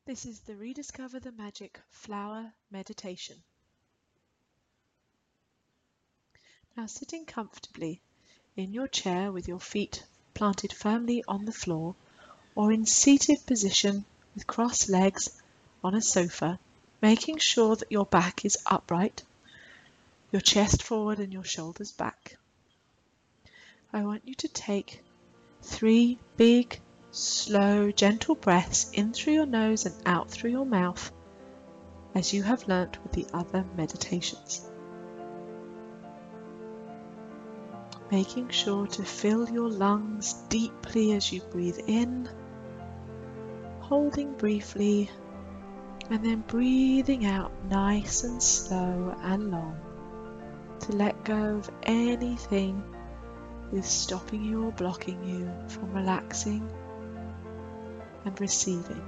This is the Rediscover the Magic Flower Meditation. Now, sitting comfortably in your chair with your feet planted firmly on the floor, or in seated position with crossed legs on a sofa, making sure that your back is upright, your chest forward and your shoulders back. I want you to take 3 big, slow, gentle breaths in through your nose and out through your mouth, as you have learnt with the other meditations. Making sure to fill your lungs deeply as you breathe in, holding briefly, and then breathing out nice and slow and long to let go of anything that is stopping you or blocking you from relaxing and receiving.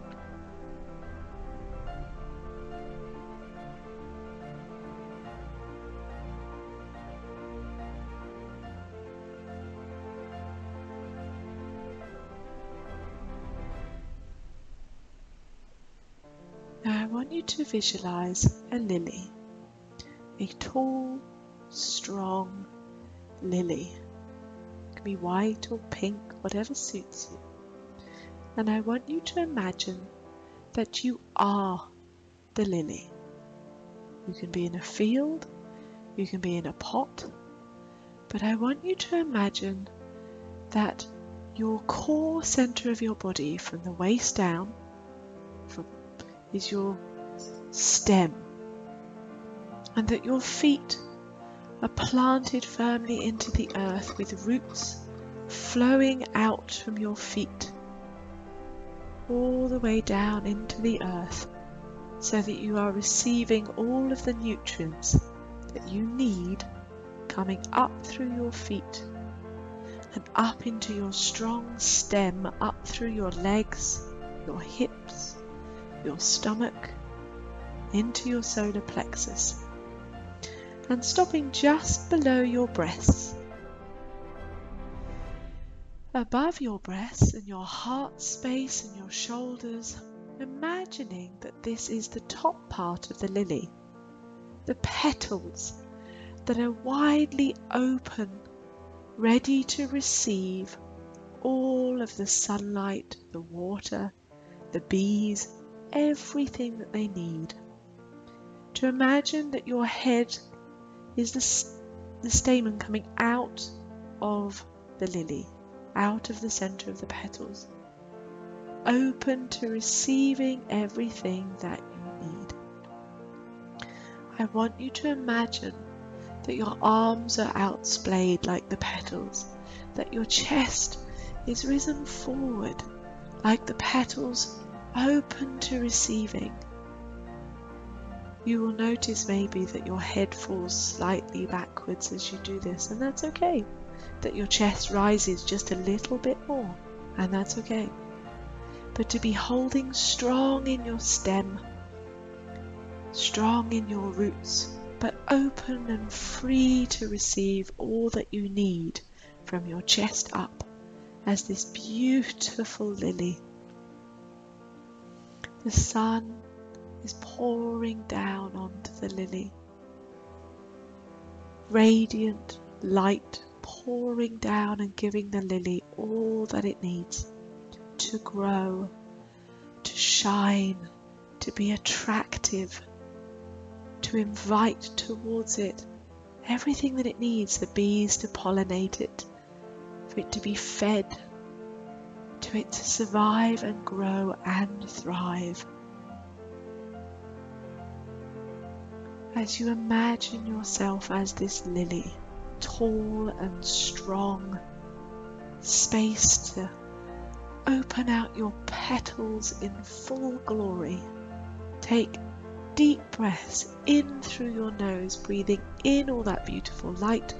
Now I want you to visualize a lily, a tall, strong lily. It can be white or pink, whatever suits you. And I want you to imagine that you are the lily. You can be in a field, you can be in a pot, but I want you to imagine that your core center of your body, from the waist down, is your stem, and that your feet are planted firmly into the earth with roots flowing out from your feet all the way down into the earth, so that you are receiving all of the nutrients that you need coming up through your feet and up into your strong stem, up through your legs, your hips, your stomach, into your solar plexus, and stopping just below your breasts. Above your breasts and your heart space and your shoulders, imagining that this is the top part of the lily, the petals that are widely open, ready to receive all of the sunlight, the water, the bees, everything that they need. To imagine that your head is the stamen coming out of the lily, out of the center of the petals, open to receiving everything that you need. I want you to imagine that your arms are outsplayed like the petals, that your chest is risen forward like the petals, open to receiving. You will notice maybe that your head falls slightly backwards as you do this, and that's okay. That your chest rises just a little bit more, and that's okay. But to be holding strong in your stem, strong in your roots, but open and free to receive all that you need from your chest up as this beautiful lily. The sun is pouring down onto the lily, radiant light pouring down and giving the lily all that it needs to grow, to shine, to be attractive, to invite towards it everything that it needs, the bees to pollinate it, for it to be fed, to it to survive and grow and thrive. As you imagine yourself as this lily, tall and strong, space to open out your petals in full glory. Take deep breaths in through your nose, breathing in all that beautiful light,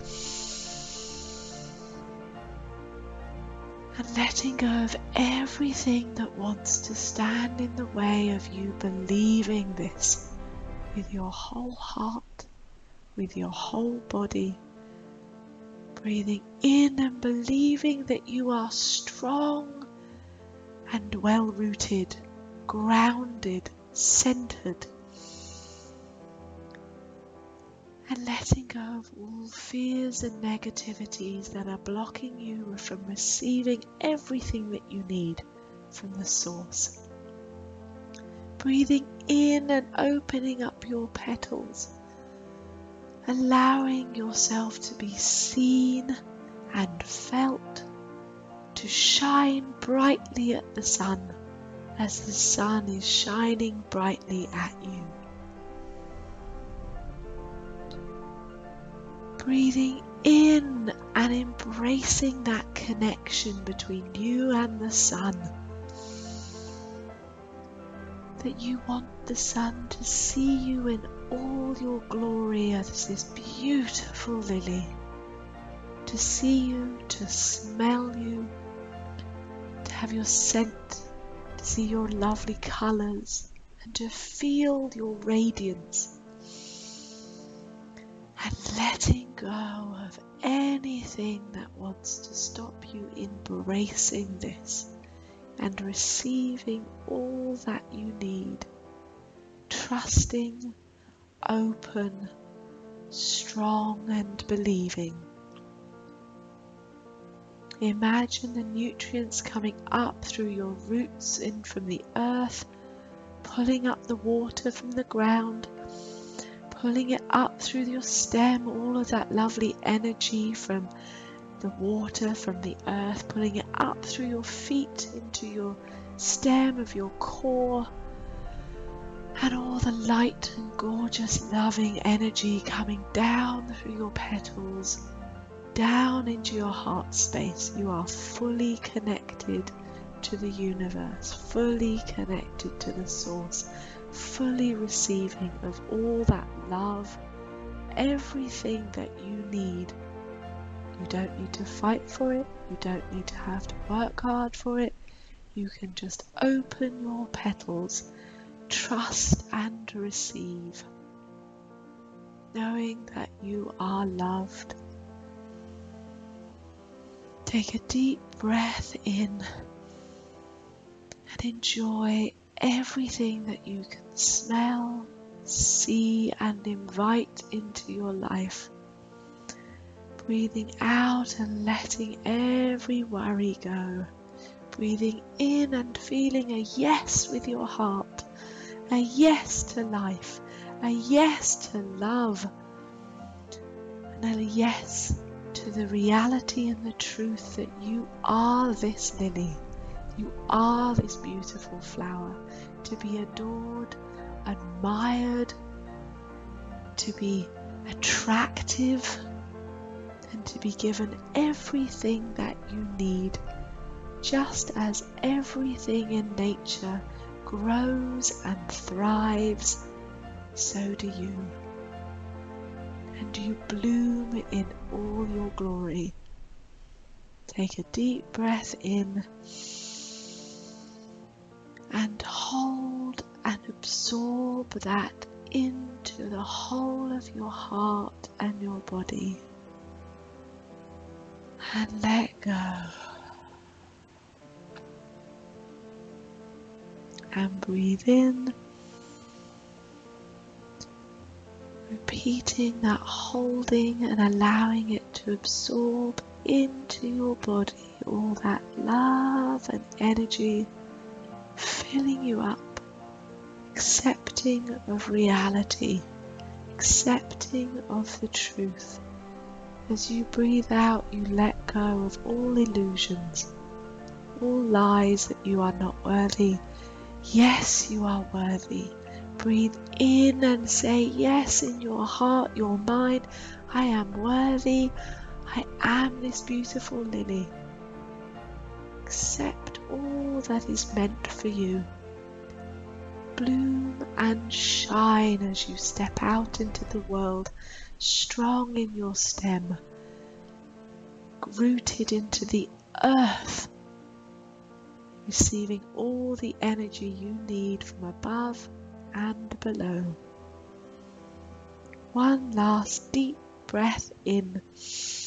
and letting go of everything that wants to stand in the way of you believing this with your whole heart, with your whole body. Breathing in and believing that you are strong and well rooted, grounded, centered, and letting go of all fears and negativities that are blocking you from receiving everything that you need from the source. Breathing in and opening up your petals, allowing yourself to be seen and felt, to shine brightly at the sun as the sun is shining brightly at you. Breathing in and embracing that connection between you and the sun. That you want the sun to see you in all your glory as this beautiful lily. To see you, to smell you, to have your scent, to see your lovely colours, and to feel your radiance. And letting go of anything that wants to stop you embracing this and receiving all that you need. Trusting, open, strong and believing. Imagine the nutrients coming up through your roots in from the earth, pulling up the water from the ground, pulling it up through your stem, all of that lovely energy from the water, from the earth, pulling it up through your feet into your stem of your core, and all the light and gorgeous loving energy coming down through your petals, down into your heart space. You are fully connected to the universe, fully connected to the source, fully receiving of all that love, everything that you need. You don't need to fight for it, you don't need to have to work hard for it. You can just open your petals, trust and receive, knowing that you are loved. Take a deep breath in and enjoy everything that you can smell, see and invite into your life. Breathing out and letting every worry go. Breathing in and feeling a yes with your heart, a yes to life, a yes to love, and a yes to the reality and the truth that you are this lily. You are this beautiful flower, to be adored, admired, to be attractive, and to be given everything that you need. Just as everything in nature grows and thrives, so do you. And you bloom in all your glory. Take a deep breath in and hold and absorb that into the whole of your heart and your body. And let go. And breathe in, repeating that holding and allowing it to absorb into your body all that love and energy, filling you up, accepting of reality, accepting of the truth. As you breathe out, you let go of all illusions, all lies that you are not worthy. Yes, you are worthy. Breathe in and say yes in your heart, your mind. I am worthy. I am this beautiful lily. Accept all that is meant for you. Bloom and shine as you step out into the world, strong in your stem, rooted into the earth, receiving all the energy you need from above and below. One last deep breath in,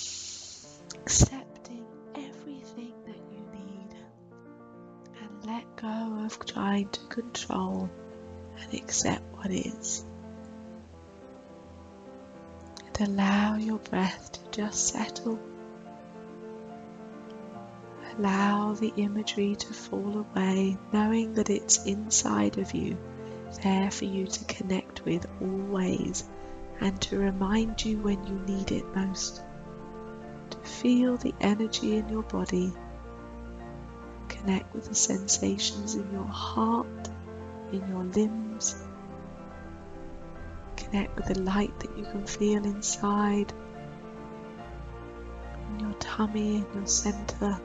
accepting everything that you need, and let go of trying to control and accept what is. And allow your breath to just settle. Allow the imagery to fall away, knowing that it's inside of you, there for you to connect with always, and to remind you when you need it most. To feel the energy in your body, connect with the sensations in your heart, in your limbs, connect with the light that you can feel inside, in your tummy, in your center.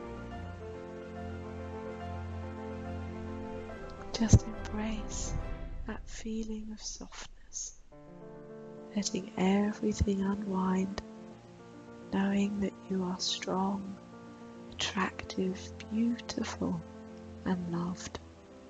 Just embrace that feeling of softness, letting everything unwind, knowing that you are strong, attractive, beautiful, and loved.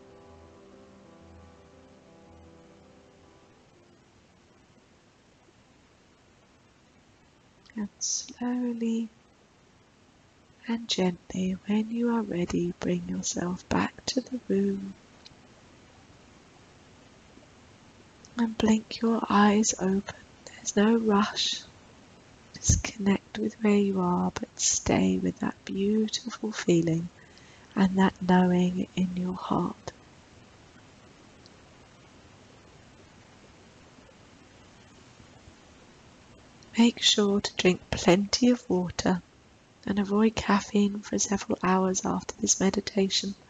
And slowly and gently, when you are ready, bring yourself back to the room and blink your eyes open. There's no rush. Just connect with where you are, but stay with that beautiful feeling and that knowing in your heart. Make sure to drink plenty of water and avoid caffeine for several hours after this meditation,